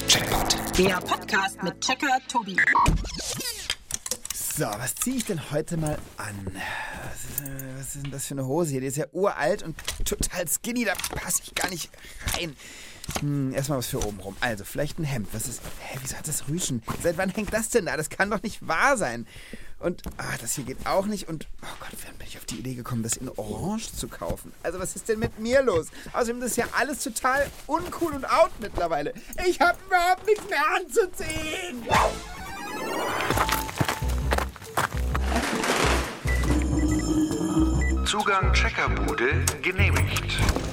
Checkpoint. Der Podcast mit Checker Tobi. So, was ziehe ich denn heute mal an? Was ist denn das für eine Hose hier? Die ist ja uralt und total skinny, da passe ich gar nicht rein. Erstmal was für oben rum. Also, vielleicht ein Hemd. Wieso hat das Rüschen? Seit wann hängt das denn da? Das kann doch nicht wahr sein. Und, das hier geht auch nicht. Und, oh Gott, wann bin ich auf die Idee gekommen, das in Orange zu kaufen? Also, was ist denn mit mir los? Außerdem ist das ja alles total uncool und out mittlerweile. Ich habe überhaupt nichts mehr anzuziehen. Zugang Checkerbude genehmigt.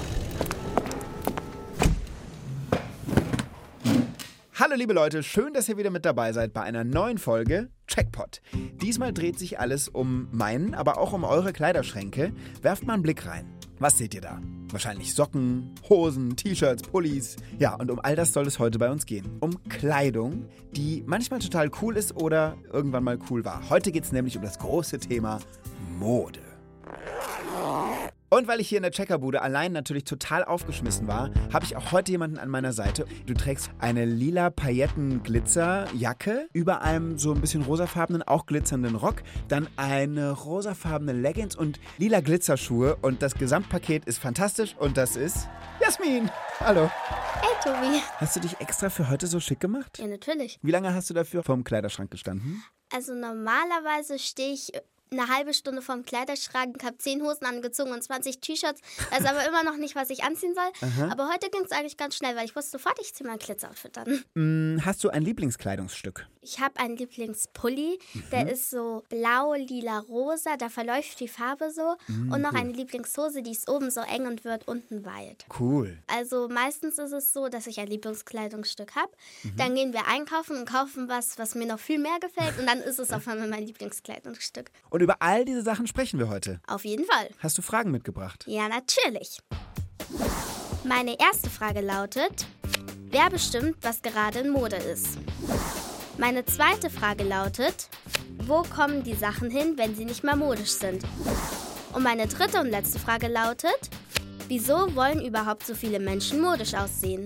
Hallo liebe Leute, schön, dass ihr wieder mit dabei seid bei einer neuen Folge Checkpoint. Diesmal dreht sich alles um meinen, aber auch um eure Kleiderschränke. Werft mal einen Blick rein. Was seht ihr da? Wahrscheinlich Socken, Hosen, T-Shirts, Pullis. Ja, und um all das soll es heute bei uns gehen. Um Kleidung, die manchmal total cool ist oder irgendwann mal cool war. Heute geht es nämlich um das große Thema Mode. Und weil ich hier in der Checkerbude allein natürlich total aufgeschmissen war, habe ich auch heute jemanden an meiner Seite. Du trägst eine lila Pailletten-Glitzerjacke, über einem so ein bisschen rosafarbenen, auch glitzernden Rock, dann eine rosafarbene Leggings und lila Glitzerschuhe und das Gesamtpaket ist fantastisch und das ist Jasmin. Hallo. Hey Tobi. Hast du dich extra für heute so schick gemacht? Ja, natürlich. Wie lange hast du dafür vorm Kleiderschrank gestanden? Also normalerweise stehe ich eine halbe Stunde vorm Kleiderschrank, habe 10 Hosen angezogen und 20 T-Shirts. Weiß aber immer noch nicht, was ich anziehen soll. Aha. Aber heute ging es eigentlich ganz schnell, weil ich wusste sofort, ich ziehe mein Glitzeroutfit an. Hast du ein Lieblingskleidungsstück? Ich habe einen Lieblingspulli, der ist so blau, lila, rosa, da verläuft die Farbe so. Und noch eine Lieblingshose, die ist oben so eng und wird unten weit. Cool. Also meistens ist es so, dass ich ein Lieblingskleidungsstück habe. Dann gehen wir einkaufen und kaufen was mir noch viel mehr gefällt. Und dann ist es auf einmal mein Lieblingskleidungsstück. Und über all diese Sachen sprechen wir heute. Auf jeden Fall. Hast du Fragen mitgebracht? Ja, natürlich. Meine erste Frage lautet, wer bestimmt, was gerade in Mode ist? Meine zweite Frage lautet, wo kommen die Sachen hin, wenn sie nicht mehr modisch sind? Und meine dritte und letzte Frage lautet, wieso wollen überhaupt so viele Menschen modisch aussehen?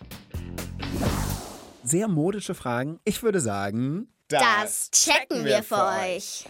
Sehr modische Fragen. Ich würde sagen, Das checken wir für euch.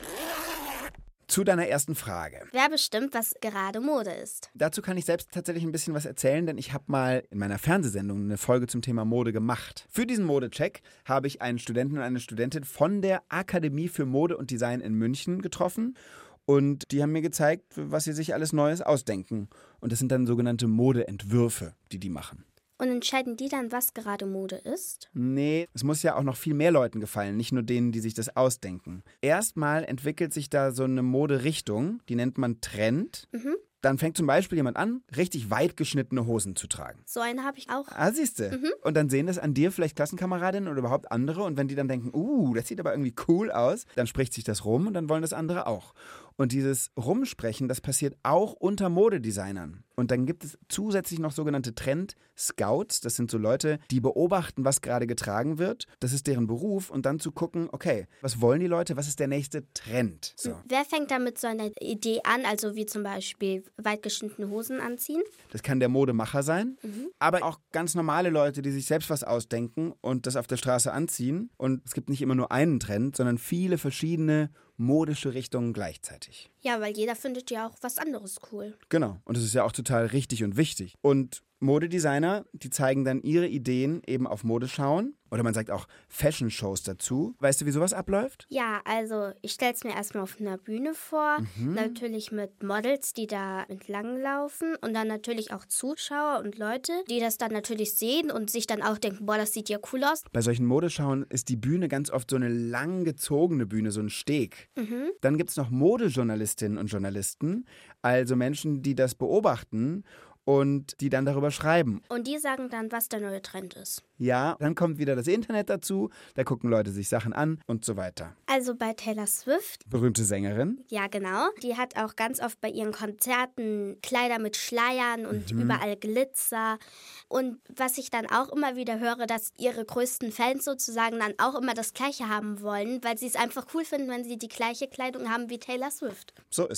Zu deiner ersten Frage. Wer bestimmt, was gerade Mode ist? Dazu kann ich selbst tatsächlich ein bisschen was erzählen, denn ich habe mal in meiner Fernsehsendung eine Folge zum Thema Mode gemacht. Für diesen Modecheck habe ich einen Studenten und eine Studentin von der Akademie für Mode und Design in München getroffen. Und die haben mir gezeigt, was sie sich alles Neues ausdenken. Und das sind dann sogenannte Modeentwürfe, die machen. Und entscheiden die dann, was gerade Mode ist? Nee, es muss ja auch noch viel mehr Leuten gefallen, nicht nur denen, die sich das ausdenken. Erstmal entwickelt sich da so eine Moderichtung, die nennt man Trend. Dann fängt zum Beispiel jemand an, richtig weit geschnittene Hosen zu tragen. So eine habe ich auch. Siehste. Und dann sehen das an dir vielleicht Klassenkameradinnen oder überhaupt andere. Und wenn die dann denken, das sieht aber irgendwie cool aus, dann spricht sich das rum und dann wollen das andere auch. Und dieses Rumsprechen, das passiert auch unter Modedesignern. Und dann gibt es zusätzlich noch sogenannte Trend-Scouts. Das sind so Leute, die beobachten, was gerade getragen wird. Das ist deren Beruf. Und dann zu gucken, okay, was wollen die Leute? Was ist der nächste Trend? So. Wer fängt dann mit so einer Idee an? Also wie zum Beispiel weitgeschnittene Hosen anziehen? Das kann der Modemacher sein. Aber auch ganz normale Leute, die sich selbst was ausdenken und das auf der Straße anziehen. Und es gibt nicht immer nur einen Trend, sondern viele verschiedene modische Richtungen gleichzeitig. Ja, weil jeder findet ja auch was anderes cool. Genau. Und das ist ja auch total richtig und wichtig. Und Modedesigner, die zeigen dann ihre Ideen eben auf Modeschauen. Oder man sagt auch Fashion-Shows dazu. Weißt du, wie sowas abläuft? Ja, also ich stelle es mir erstmal auf einer Bühne vor. Natürlich mit Models, die da entlang laufen. Und dann natürlich auch Zuschauer und Leute, die das dann natürlich sehen und sich dann auch denken, boah, das sieht ja cool aus. Bei solchen Modeschauen ist die Bühne ganz oft so eine lang gezogene Bühne, so ein Steg. Dann gibt es noch Modejournalistinnen und Journalisten, also Menschen, die das beobachten und die dann darüber schreiben. Und die sagen dann, was der neue Trend ist. Ja, dann kommt wieder das Internet dazu, da gucken Leute sich Sachen an und so weiter. Also bei Taylor Swift, Berühmte Sängerin. ja genau, die hat auch ganz oft bei ihren Konzerten Kleider mit Schleiern und überall Glitzer. Und was ich dann auch immer wieder höre, dass ihre größten Fans sozusagen dann auch immer das Gleiche haben wollen, weil sie es einfach cool finden, wenn sie die gleiche Kleidung haben wie Taylor Swift. So ist es.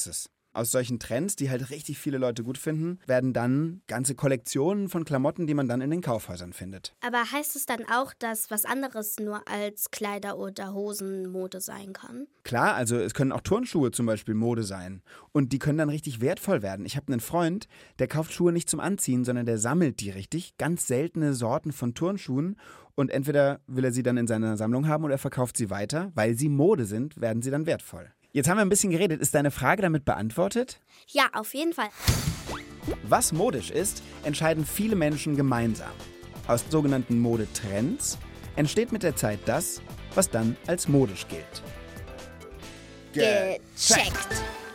Aus solchen Trends, die halt richtig viele Leute gut finden, werden dann ganze Kollektionen von Klamotten, die man dann in den Kaufhäusern findet. Aber heißt es dann auch, dass was anderes nur als Kleider- oder Hosenmode sein kann? Klar, also es können auch Turnschuhe zum Beispiel Mode sein. Und die können dann richtig wertvoll werden. Ich habe einen Freund, der kauft Schuhe nicht zum Anziehen, sondern der sammelt die richtig. Ganz seltene Sorten von Turnschuhen. Und entweder will er sie dann in seiner Sammlung haben oder er verkauft sie weiter. Weil sie Mode sind, werden sie dann wertvoll. Jetzt haben wir ein bisschen geredet. Ist deine Frage damit beantwortet? Ja, auf jeden Fall. Was modisch ist, entscheiden viele Menschen gemeinsam. Aus sogenannten Modetrends entsteht mit der Zeit das, was dann als modisch gilt. Gecheckt.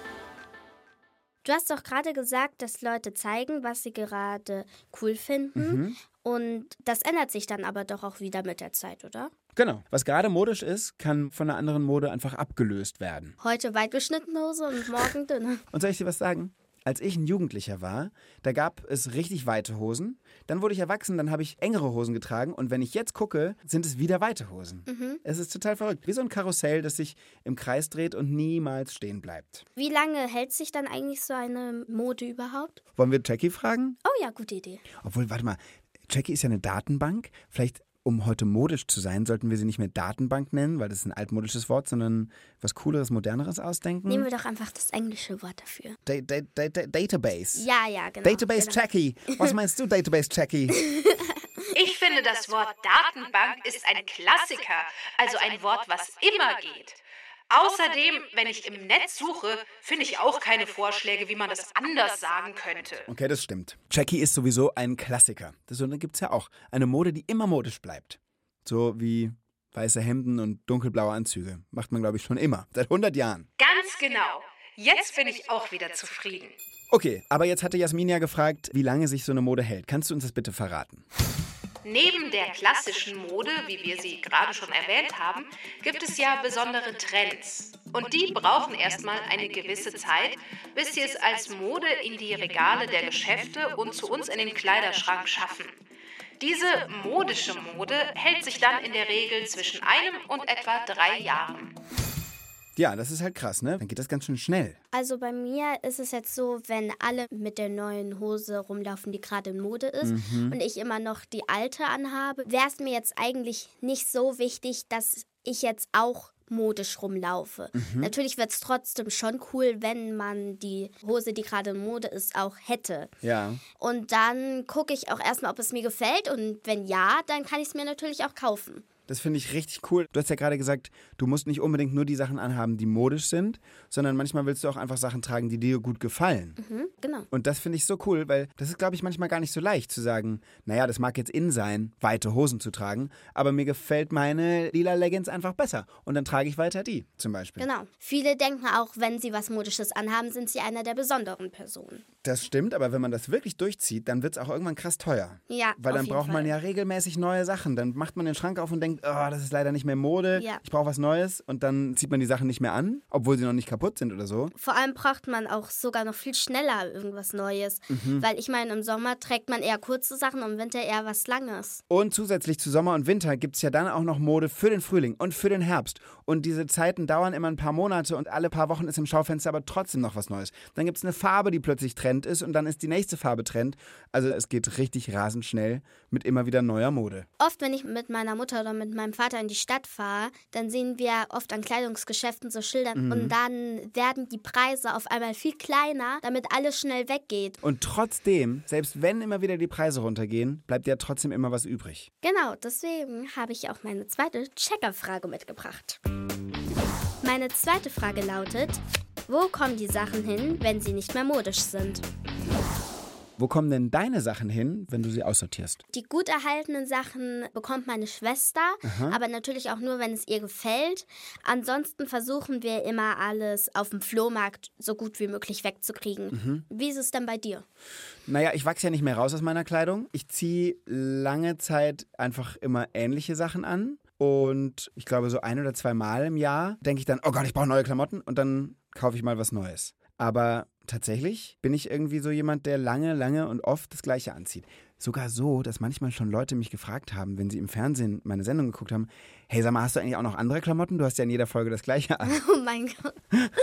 Du hast doch gerade gesagt, dass Leute zeigen, was sie gerade cool finden. Und das ändert sich dann aber doch auch wieder mit der Zeit, oder? Genau. Was gerade modisch ist, kann von einer anderen Mode einfach abgelöst werden. Heute weit geschnittene Hose und morgen dünne. Und soll ich dir was sagen? Als ich ein Jugendlicher war, da gab es richtig weite Hosen. Dann wurde ich erwachsen, dann habe ich engere Hosen getragen. Und wenn ich jetzt gucke, sind es wieder weite Hosen. Es ist total verrückt. Wie so ein Karussell, das sich im Kreis dreht und niemals stehen bleibt. Wie lange hält sich dann eigentlich so eine Mode überhaupt? Wollen wir Jackie fragen? Oh ja, gute Idee. Obwohl, warte mal, Jackie ist ja eine Datenbank. Vielleicht, um heute modisch zu sein, sollten wir sie nicht mehr Datenbank nennen, weil das ist ein altmodisches Wort, sondern was Cooleres, Moderneres ausdenken. Nehmen wir doch einfach das englische Wort dafür. Database. Ja, genau. Database Jackie. Was meinst du, Database Jackie? Ich finde, das Wort Datenbank ist ein Klassiker, also ein Wort, was immer geht. Außerdem, wenn ich im Netz suche, finde ich auch keine Vorschläge, wie man das anders sagen könnte. Okay, das stimmt. Jackie ist sowieso ein Klassiker. So gibt es ja auch. Eine Mode, die immer modisch bleibt. So wie weiße Hemden und dunkelblaue Anzüge. Macht man, glaube ich, schon immer. Seit 100 Jahren. Ganz genau. Jetzt bin ich auch wieder zufrieden. Okay, aber jetzt hatte Jasmin ja gefragt, wie lange sich so eine Mode hält. Kannst du uns das bitte verraten? Neben der klassischen Mode, wie wir sie gerade schon erwähnt haben, gibt es ja besondere Trends. Und die brauchen erstmal eine gewisse Zeit, bis sie es als Mode in die Regale der Geschäfte und zu uns in den Kleiderschrank schaffen. Diese modische Mode hält sich dann in der Regel zwischen 1 und etwa 3 Jahren. Ja, das ist halt krass, ne? Dann geht das ganz schön schnell. Also bei mir ist es jetzt so, wenn alle mit der neuen Hose rumlaufen, die gerade in Mode ist und ich immer noch die alte anhabe, wäre es mir jetzt eigentlich nicht so wichtig, dass ich jetzt auch modisch rumlaufe. Natürlich wird es trotzdem schon cool, wenn man die Hose, die gerade in Mode ist, auch hätte. Ja. Und dann gucke ich auch erstmal, ob es mir gefällt und wenn ja, dann kann ich es mir natürlich auch kaufen. Das finde ich richtig cool. Du hast ja gerade gesagt, du musst nicht unbedingt nur die Sachen anhaben, die modisch sind, sondern manchmal willst du auch einfach Sachen tragen, die dir gut gefallen. Genau. Und das finde ich so cool, weil das ist, glaube ich, manchmal gar nicht so leicht zu sagen, naja, das mag jetzt in sein, weite Hosen zu tragen, aber mir gefällt meine lila Leggings einfach besser. Und dann trage ich weiter die, zum Beispiel. Genau. Viele denken auch, wenn sie was Modisches anhaben, sind sie einer der besonderen Personen. Das stimmt, aber wenn man das wirklich durchzieht, dann wird es auch irgendwann krass teuer. Ja, weil dann auf jeden braucht man Fall. ja regelmäßig neue Sachen. Dann macht man den Schrank auf und denkt, oh, das ist leider nicht mehr Mode, Ja. ich brauche was Neues. Und dann zieht man die Sachen nicht mehr an, obwohl sie noch nicht kaputt sind oder so. Vor allem braucht man auch sogar noch viel schneller irgendwas Neues. Weil ich meine, im Sommer trägt man eher kurze Sachen, im Winter eher was Langes. Und zusätzlich zu Sommer und Winter gibt es ja dann auch noch Mode für den Frühling und für den Herbst. Und diese Zeiten dauern immer ein paar Monate und alle paar Wochen ist im Schaufenster aber trotzdem noch was Neues. Dann gibt es eine Farbe, die plötzlich Trend ist und dann ist die nächste Farbe Trend. Also es geht richtig rasend schnell mit immer wieder neuer Mode. Oft, wenn ich mit meiner Mutter oder mit meinem Vater in die Stadt fahre, dann sehen wir oft an Kleidungsgeschäften so Schilder und dann werden die Preise auf einmal viel kleiner, damit alles schnell weggeht. Und trotzdem, selbst wenn immer wieder die Preise runtergehen, bleibt ja trotzdem immer was übrig. Genau, deswegen habe ich auch meine zweite Checkerfrage mitgebracht. Meine zweite Frage lautet, wo kommen die Sachen hin, wenn sie nicht mehr modisch sind? Wo kommen denn deine Sachen hin, wenn du sie aussortierst? Die gut erhaltenen Sachen bekommt meine Schwester, aber natürlich auch nur, wenn es ihr gefällt. Ansonsten versuchen wir immer alles auf dem Flohmarkt so gut wie möglich wegzukriegen. Wie ist es denn bei dir? Naja, ich wachse ja nicht mehr raus aus meiner Kleidung. Ich ziehe lange Zeit einfach immer ähnliche Sachen an. Und ich glaube, so 1 oder 2 Mal im Jahr denke ich dann, oh Gott, ich brauche neue Klamotten. Und dann kaufe ich mal was Neues. Aber tatsächlich bin ich irgendwie so jemand, der lange und oft das Gleiche anzieht. Sogar so, dass manchmal schon Leute mich gefragt haben, wenn sie im Fernsehen meine Sendung geguckt haben, hey, sag mal, hast du eigentlich auch noch andere Klamotten? Du hast ja in jeder Folge das Gleiche an. Oh mein Gott.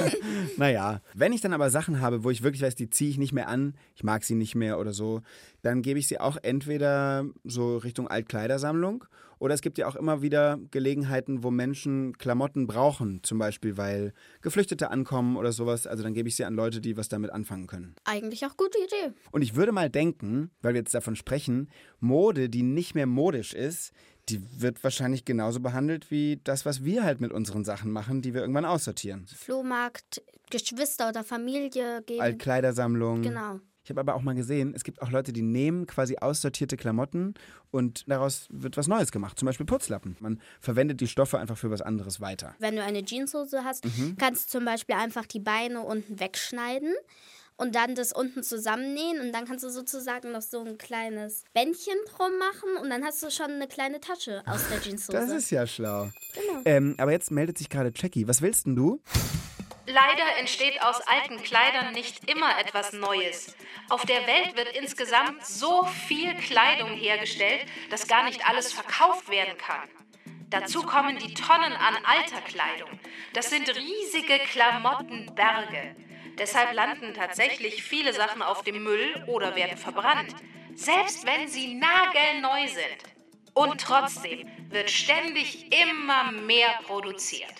Naja, wenn ich dann aber Sachen habe, wo ich wirklich weiß, die ziehe ich nicht mehr an, ich mag sie nicht mehr oder so, dann gebe ich sie auch entweder so Richtung Altkleidersammlung oder es gibt ja auch immer wieder Gelegenheiten, wo Menschen Klamotten brauchen, zum Beispiel, weil Geflüchtete ankommen oder sowas. Also dann gebe ich sie an Leute, die was damit anfangen können. Eigentlich auch gute Idee. Und ich würde mal denken, weil wir jetzt davon sprechen, Mode, die nicht mehr modisch ist, die wird wahrscheinlich genauso behandelt wie das, was wir halt mit unseren Sachen machen, die wir irgendwann aussortieren. Flohmarkt, Geschwister oder Familie geben. Altkleidersammlung. Genau. Ich habe aber auch mal gesehen, es gibt auch Leute, die nehmen quasi aussortierte Klamotten und daraus wird was Neues gemacht. Zum Beispiel Putzlappen. Man verwendet die Stoffe einfach für was anderes weiter. Wenn du eine Jeanshose hast, kannst du zum Beispiel einfach die Beine unten wegschneiden und dann das unten zusammennähen und dann kannst du sozusagen noch so ein kleines Bändchen drum machen und dann hast du schon eine kleine Tasche aus der Jeanshose. Das ist ja schlau. Genau. Aber jetzt meldet sich gerade Jackie. Was willst denn du? Leider entsteht aus alten Kleidern nicht immer etwas Neues. Auf der Welt wird insgesamt so viel Kleidung hergestellt, dass gar nicht alles verkauft werden kann. Dazu kommen die Tonnen an alter Kleidung. Das sind riesige Klamottenberge. Deshalb landen tatsächlich viele Sachen auf dem Müll oder werden verbrannt, selbst wenn sie nagelneu sind. Und trotzdem wird ständig immer mehr produziert.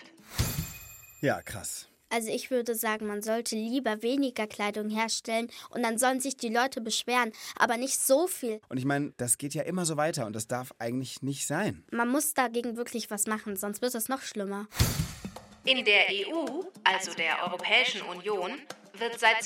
Ja, krass. Also ich würde sagen, man sollte lieber weniger Kleidung herstellen und dann sollen sich die Leute beschweren, aber nicht so viel. Und ich meine, das geht ja immer so weiter und das darf eigentlich nicht sein. Man muss dagegen wirklich was machen, sonst wird es noch schlimmer. In der EU, also der Europäischen Union, wird seit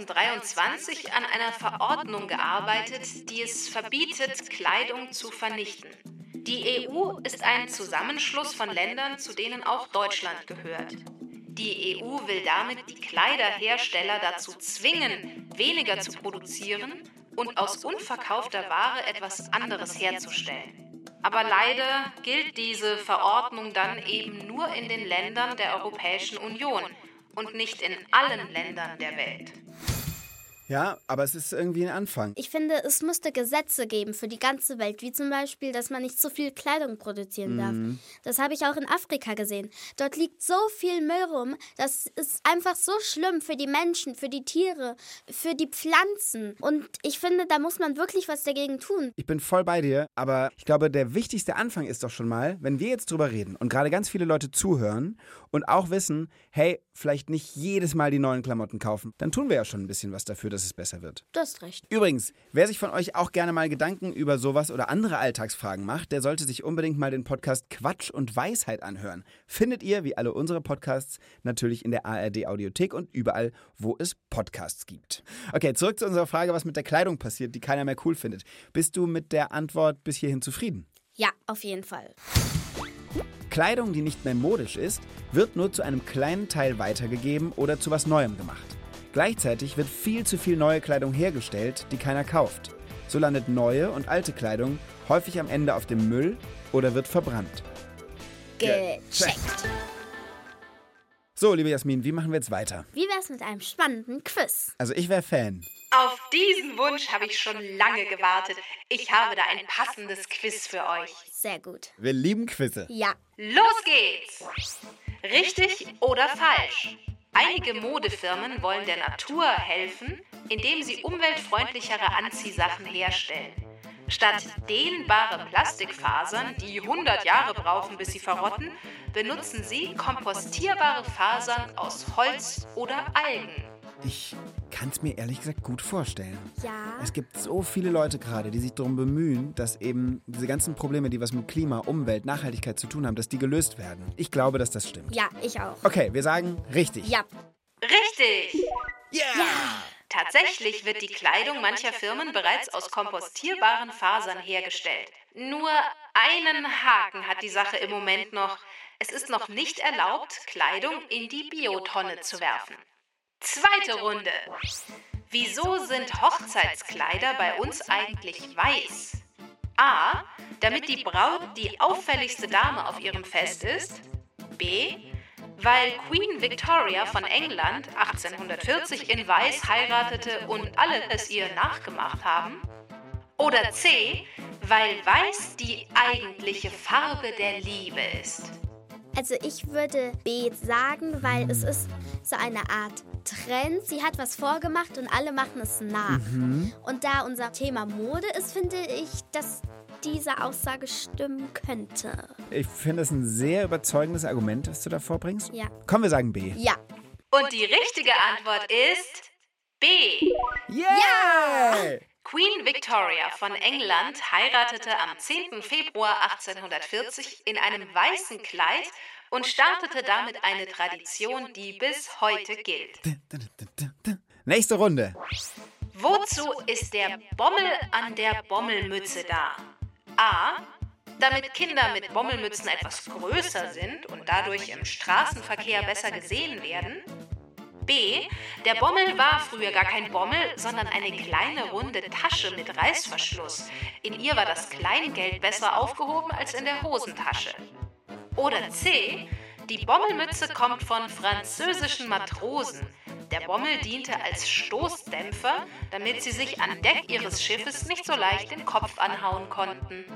2023 an einer Verordnung gearbeitet, die es verbietet, Kleidung zu vernichten. Die EU ist ein Zusammenschluss von Ländern, zu denen auch Deutschland gehört. Die EU will damit die Kleiderhersteller dazu zwingen, weniger zu produzieren und aus unverkaufter Ware etwas anderes herzustellen. Aber leider gilt diese Verordnung dann eben nur in den Ländern der Europäischen Union und nicht in allen Ländern der Welt. Ja, aber es ist irgendwie ein Anfang. Ich finde, es müsste Gesetze geben für die ganze Welt, wie zum Beispiel, dass man nicht so viel Kleidung produzieren darf. Das habe ich auch in Afrika gesehen. Dort liegt so viel Müll rum, das ist einfach so schlimm für die Menschen, für die Tiere, für die Pflanzen. Und ich finde, da muss man wirklich was dagegen tun. Ich bin voll bei dir, aber ich glaube, der wichtigste Anfang ist doch schon mal, wenn wir jetzt drüber reden und gerade ganz viele Leute zuhören und auch wissen, hey, vielleicht nicht jedes Mal die neuen Klamotten kaufen, dann tun wir ja schon ein bisschen was dafür, dass es besser wird. Du hast recht. Übrigens, wer sich von euch auch gerne mal Gedanken über sowas oder andere Alltagsfragen macht, der sollte sich unbedingt mal den Podcast Quatsch und Weisheit anhören. Findet ihr, wie alle unsere Podcasts, natürlich in der ARD-Audiothek und überall, wo es Podcasts gibt. Okay, zurück zu unserer Frage, was mit der Kleidung passiert, die keiner mehr cool findet. Bist du mit der Antwort bis hierhin zufrieden? Ja, auf jeden Fall. Kleidung, die nicht mehr modisch ist, wird nur zu einem kleinen Teil weitergegeben oder zu was Neuem gemacht. Gleichzeitig wird viel zu viel neue Kleidung hergestellt, die keiner kauft. So landet neue und alte Kleidung häufig am Ende auf dem Müll oder wird verbrannt. Gecheckt. So, liebe Jasmin, wie machen wir jetzt weiter? Wie wär's mit einem spannenden Quiz? Also ich wäre Fan. Auf diesen Wunsch habe ich schon lange gewartet. Ich habe da ein passendes Quiz für euch. Sehr gut. Wir lieben Quizze. Ja. Los geht's! Richtig oder falsch? Einige Modefirmen wollen der Natur helfen, indem sie umweltfreundlichere Anziehsachen herstellen. Statt dehnbare Plastikfasern, die 100 Jahre brauchen, bis sie verrotten, benutzen sie kompostierbare Fasern aus Holz oder Algen. Ich kann es mir ehrlich gesagt gut vorstellen. Ja. Es gibt so viele Leute gerade, die sich darum bemühen, dass eben diese ganzen Probleme, die was mit Klima, Umwelt, Nachhaltigkeit zu tun haben, dass die gelöst werden. Ich glaube, dass das stimmt. Ja, ich auch. Okay, wir sagen richtig. Ja. Richtig! Yeah! Tatsächlich wird die Kleidung mancher Firmen bereits aus kompostierbaren Fasern hergestellt. Nur einen Haken hat die Sache im Moment noch. Es ist noch nicht erlaubt, Kleidung in die Biotonne zu werfen. Zweite Runde. Wieso sind Hochzeitskleider bei uns eigentlich weiß? A. Damit die Braut die auffälligste Dame auf ihrem Fest ist. B. Weil Queen Victoria von England 1840 in Weiß heiratete und alle es ihr nachgemacht haben. Oder C, weil weiß die eigentliche Farbe der Liebe ist. Also ich würde B sagen, weil es ist so eine Art Trend. Sie hat was vorgemacht und alle machen es nach. Und da unser Thema Mode ist, finde ich, dass diese Aussage stimmen könnte. Ich finde das ein sehr überzeugendes Argument, was du da vorbringst. Ja. Komm, wir sagen B. Ja. Und die richtige Antwort ist B. Yeah! Queen Victoria von England heiratete am 10. Februar 1840 in einem weißen Kleid und startete damit eine Tradition, die bis heute gilt. Nächste Runde. Wozu ist der Bommel an der Bommelmütze da? A. Damit Kinder mit Bommelmützen etwas größer sind und dadurch im Straßenverkehr besser gesehen werden. B. Der Bommel war früher gar kein Bommel, sondern eine kleine runde Tasche mit Reißverschluss. In ihr war das Kleingeld besser aufgehoben als in der Hosentasche. Oder C. Die Bommelmütze kommt von französischen Matrosen. Der Bommel diente als Stoßdämpfer, damit sie sich an Deck ihres Schiffes nicht so leicht den Kopf anhauen konnten.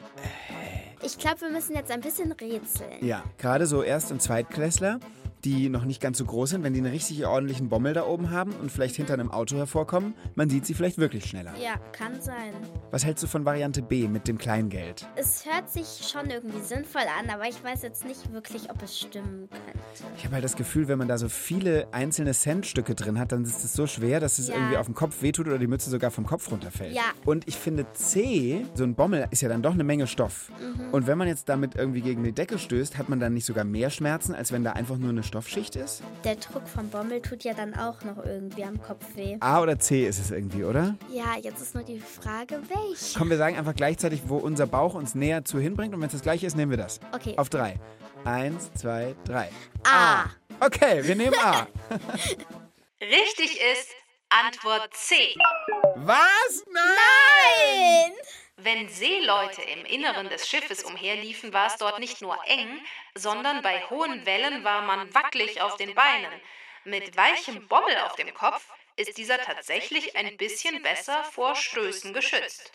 Ich glaube, wir müssen jetzt ein bisschen rätseln. Ja, gerade so Erst- und Zweitklässler, die noch nicht ganz so groß sind, wenn die einen richtig ordentlichen Bommel da oben haben und vielleicht hinter einem Auto hervorkommen, man sieht sie vielleicht wirklich schneller. Ja, kann sein. Was hältst du von Variante B mit dem Kleingeld? Es hört sich schon irgendwie sinnvoll an, aber ich weiß jetzt nicht wirklich, ob es stimmen könnte. Ich habe halt das Gefühl, wenn man da so viele einzelne Centstücke drin hat, dann ist es so schwer, dass es irgendwie auf dem Kopf wehtut oder die Mütze sogar vom Kopf runterfällt. Ja. Und ich finde C, so ein Bommel ist ja dann doch eine Menge Stoff. Und wenn man jetzt damit irgendwie gegen die Decke stößt, hat man dann nicht sogar mehr Schmerzen, als wenn da einfach nur eine Stoffschicht ist? Der Druck vom Bommel tut ja dann auch noch irgendwie am Kopf weh. A oder C ist es irgendwie, oder? Ja, jetzt ist nur die Frage, welche. Komm, wir sagen einfach gleichzeitig, wo unser Bauch uns näher zu hinbringt. Und wenn es das gleiche ist, nehmen wir das. Okay. Auf 3. 1, 2, 3. A. Okay, wir nehmen A. Richtig ist Antwort C. Was? Nein! Wenn Seeleute im Inneren des Schiffes umherliefen, war es dort nicht nur eng, sondern bei hohen Wellen war man wackelig auf den Beinen. Mit weichem Bommel auf dem Kopf ist dieser tatsächlich ein bisschen besser vor Stößen geschützt.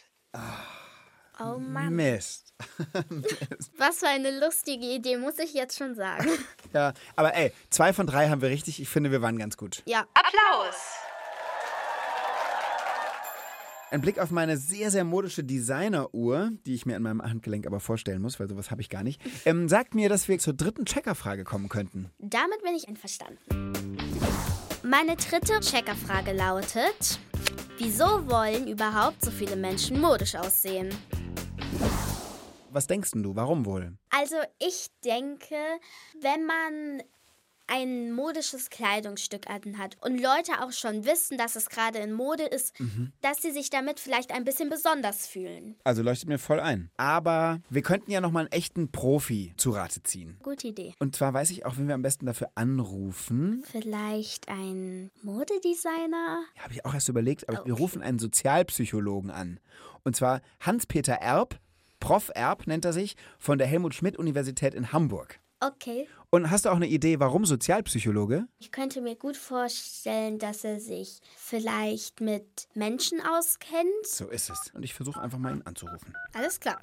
Oh Mann. Mist. Was für eine lustige Idee, muss ich jetzt schon sagen. Ja, aber ey, 2 von 3 haben wir richtig. Ich finde, wir waren ganz gut. Ja. Applaus! Ein Blick auf meine sehr, sehr modische Designer-Uhr, die ich mir an meinem Handgelenk aber vorstellen muss, weil sowas habe ich gar nicht, sagt mir, dass wir zur dritten Checkerfrage kommen könnten. Damit bin ich einverstanden. Meine dritte Checkerfrage lautet: Wieso wollen überhaupt so viele Menschen modisch aussehen? Was denkst denn du? Warum wohl? Also ich denke, wenn man ein modisches Kleidungsstück anhat und Leute auch schon wissen, dass es gerade in Mode ist, dass sie sich damit vielleicht ein bisschen besonders fühlen. Also leuchtet mir voll ein. Aber wir könnten ja nochmal einen echten Profi zu Rate ziehen. Gute Idee. Und zwar weiß ich auch, wen wir am besten dafür anrufen. Vielleicht ein Modedesigner? Ja, habe ich auch erst überlegt, aber wir rufen einen Sozialpsychologen an. Und zwar Hans-Peter Erb, Prof. Erb nennt er sich, von der Helmut-Schmidt-Universität in Hamburg. Okay. Und hast du auch eine Idee, warum Sozialpsychologe? Ich könnte mir gut vorstellen, dass er sich vielleicht mit Menschen auskennt. So ist es. Und ich versuche einfach mal ihn anzurufen. Alles klar.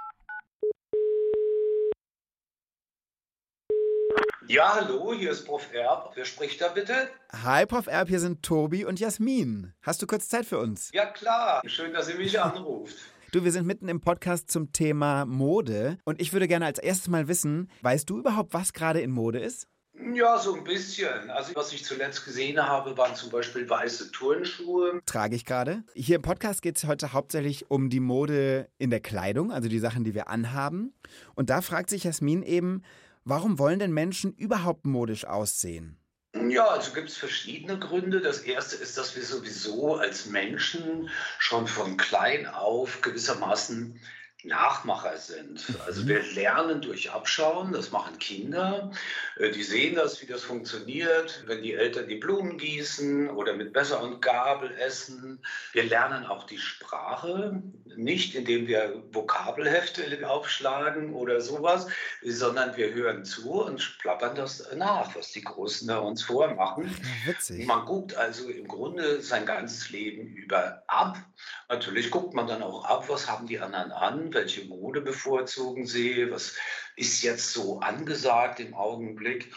Ja, hallo, hier ist Prof. Erb. Wer spricht da bitte? Hi, Prof. Erb, hier sind Tobi und Jasmin. Hast du kurz Zeit für uns? Ja, klar. Schön, dass ihr mich anruft. Du, wir sind mitten im Podcast zum Thema Mode und ich würde gerne als erstes mal wissen, weißt du überhaupt, was gerade in Mode ist? Ja, so ein bisschen. Also was ich zuletzt gesehen habe, waren zum Beispiel weiße Turnschuhe. Trage ich gerade. Hier im Podcast geht es heute hauptsächlich um die Mode in der Kleidung, also die Sachen, die wir anhaben. Und da fragt sich Jasmin eben, warum wollen denn Menschen überhaupt modisch aussehen? Ja, also gibt es verschiedene Gründe. Das erste ist, dass wir sowieso als Menschen schon von klein auf gewissermaßen Nachmacher sind. Also wir lernen durch Abschauen, das machen Kinder. Die sehen das, wie das funktioniert, wenn die Eltern die Blumen gießen oder mit Messer und Gabel essen. Wir lernen auch die Sprache. nicht, indem wir Vokabelhefte aufschlagen oder sowas, sondern wir hören zu und plappern das nach, was die Großen da uns vormachen. Ja, witzig. Man guckt also im Grunde sein ganzes Leben über ab. Natürlich guckt man dann auch ab, was haben die anderen an, welche Mode bevorzugen sie, was ist jetzt so angesagt im Augenblick.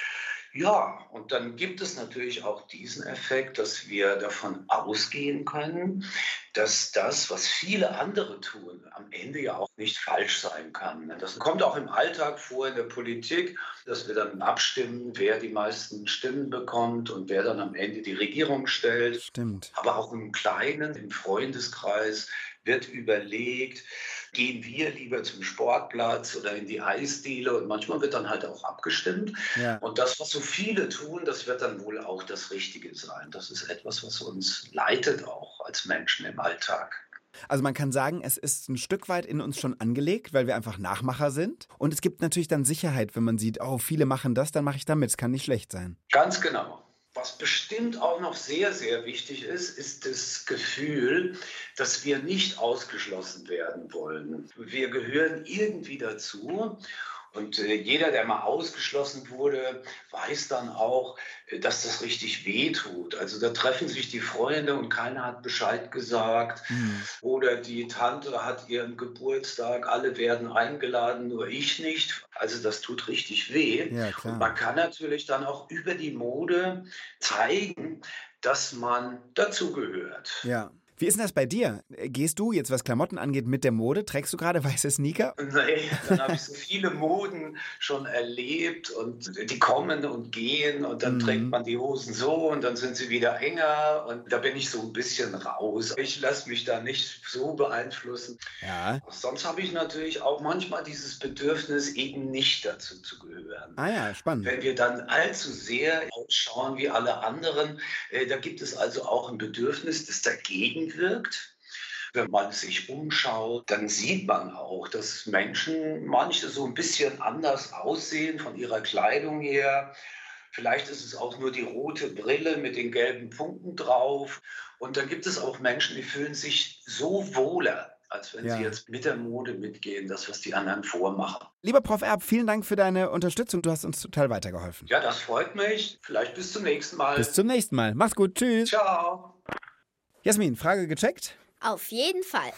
Ja, und dann gibt es natürlich auch diesen Effekt, dass wir davon ausgehen können, dass das, was viele andere tun, am Ende ja auch nicht falsch sein kann. Das kommt auch im Alltag vor, in der Politik, dass wir dann abstimmen, wer die meisten Stimmen bekommt und wer dann am Ende die Regierung stellt. Stimmt. Aber auch im Kleinen, im Freundeskreis wird überlegt, gehen wir lieber zum Sportplatz oder in die Eisdiele, und manchmal wird dann halt auch abgestimmt. Ja. Und das, was so viele tun, das wird dann wohl auch das Richtige sein. Das ist etwas, was uns leitet auch als Menschen im Alltag. Also man kann sagen, es ist ein Stück weit in uns schon angelegt, weil wir einfach Nachmacher sind. Und es gibt natürlich dann Sicherheit, wenn man sieht, oh, viele machen das, dann mache ich damit. Es kann nicht schlecht sein. Ganz genau. Was bestimmt auch noch sehr, sehr wichtig ist, ist das Gefühl, dass wir nicht ausgeschlossen werden wollen. Wir gehören irgendwie dazu. Und jeder, der mal ausgeschlossen wurde, weiß dann auch, dass das richtig wehtut. Also da treffen sich die Freunde und keiner hat Bescheid gesagt. Oder die Tante hat ihren Geburtstag, alle werden eingeladen, nur ich nicht. Also das tut richtig weh. Ja, klar. Und man kann natürlich dann auch über die Mode zeigen, dass man dazugehört. Ja. Wie ist denn das bei dir? Gehst du jetzt, was Klamotten angeht, mit der Mode? Trägst du gerade weiße Sneaker? Nee, dann habe ich so viele Moden schon erlebt und die kommen und gehen und dann trägt man die Hosen so und dann sind sie wieder enger und da bin ich so ein bisschen raus. Ich lasse mich da nicht so beeinflussen. Ja. Sonst habe ich natürlich auch manchmal dieses Bedürfnis, eben nicht dazu zu gehören. Ah ja, spannend. Wenn wir dann allzu sehr ausschauen wie alle anderen, da gibt es also auch ein Bedürfnis, das dagegen wirkt. Wenn man sich umschaut, dann sieht man auch, dass Menschen manche so ein bisschen anders aussehen von ihrer Kleidung her. Vielleicht ist es auch nur die rote Brille mit den gelben Punkten drauf. Und dann gibt es auch Menschen, die fühlen sich so wohler, als wenn sie jetzt mit der Mode mitgehen, das, was die anderen vormachen. Lieber Prof. Erb, vielen Dank für deine Unterstützung. Du hast uns total weitergeholfen. Ja, das freut mich. Vielleicht bis zum nächsten Mal. Bis zum nächsten Mal. Mach's gut. Tschüss. Ciao. Jasmin, Frage gecheckt? Auf jeden Fall.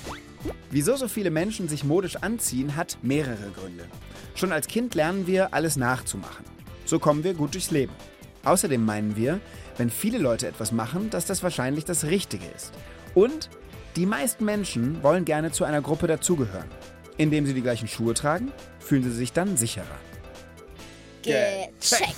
Wieso so viele Menschen sich modisch anziehen, hat mehrere Gründe. Schon als Kind lernen wir, alles nachzumachen. So kommen wir gut durchs Leben. Außerdem meinen wir, wenn viele Leute etwas machen, dass das wahrscheinlich das Richtige ist. Und die meisten Menschen wollen gerne zu einer Gruppe dazugehören. Indem sie die gleichen Schuhe tragen, fühlen sie sich dann sicherer. Gecheckt.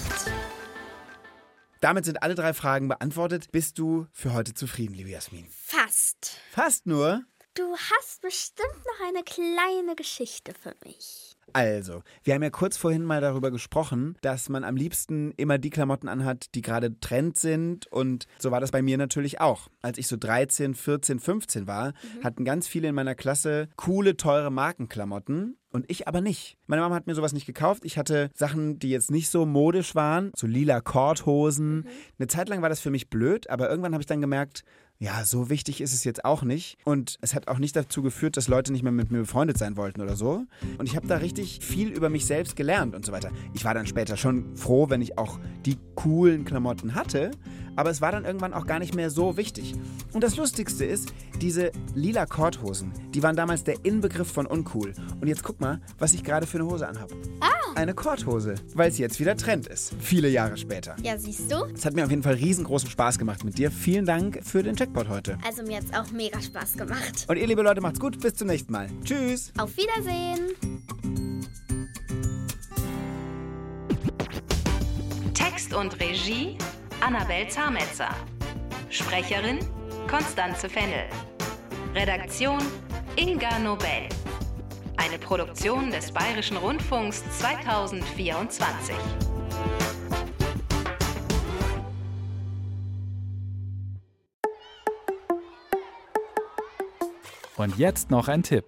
Damit sind alle 3 Fragen beantwortet. Bist du für heute zufrieden, liebe Jasmin? Fast. Fast nur. Du hast bestimmt noch eine kleine Geschichte für mich. Also, wir haben ja kurz vorhin mal darüber gesprochen, dass man am liebsten immer die Klamotten anhat, die gerade Trend sind. Und so war das bei mir natürlich auch. Als ich so 13, 14, 15 war, hatten ganz viele in meiner Klasse coole, teure Markenklamotten. Und ich aber nicht. Meine Mama hat mir sowas nicht gekauft. Ich hatte Sachen, die jetzt nicht so modisch waren, so lila Korthosen. Eine Zeit lang war das für mich blöd, aber irgendwann habe ich dann gemerkt, ja, so wichtig ist es jetzt auch nicht. Und es hat auch nicht dazu geführt, dass Leute nicht mehr mit mir befreundet sein wollten oder so. Und ich habe da richtig viel über mich selbst gelernt und so weiter. Ich war dann später schon froh, wenn ich auch die coolen Klamotten hatte. Aber es war dann irgendwann auch gar nicht mehr so wichtig. Und das Lustigste ist, diese lila Korthosen, die waren damals der Inbegriff von uncool. Und jetzt guck mal, was ich gerade für eine Hose anhabe. Eine Korthose, weil es jetzt wieder Trend ist. Viele Jahre später. Ja, siehst du? Es hat mir auf jeden Fall riesengroßen Spaß gemacht mit dir. Vielen Dank für den Jackpot heute. Also mir hat es auch mega Spaß gemacht. Und ihr, liebe Leute, macht's gut. Bis zum nächsten Mal. Tschüss. Auf Wiedersehen. Text und Regie Annabel Zametzer. Sprecherin Constanze Fennel. Redaktion Inga Nobel. Eine Produktion des Bayerischen Rundfunks 2024. Und jetzt noch ein Tipp.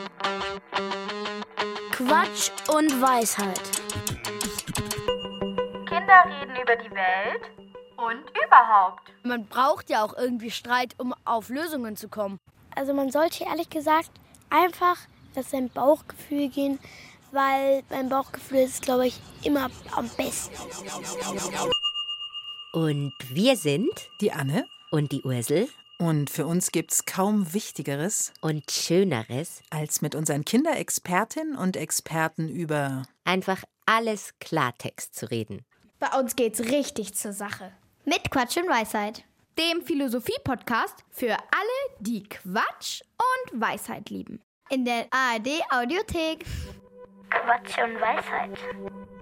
Quatsch und Weisheit. Kinder reden über die Welt und überhaupt. Man braucht ja auch irgendwie Streit, um auf Lösungen zu kommen. Also man sollte ehrlich gesagt einfach nach seinem Bauchgefühl gehen, weil beim Bauchgefühl ist es, glaube ich, immer am besten. Und wir sind die Anne und die Ursel. Und für uns gibt's kaum Wichtigeres und Schöneres, als mit unseren Kinderexpertinnen und Experten über einfach alles Klartext zu reden. Bei uns geht's richtig zur Sache. Mit Quatsch und Weisheit. Dem Philosophie-Podcast für alle, die Quatsch und Weisheit lieben. In der ARD-Audiothek. Quatsch und Weisheit.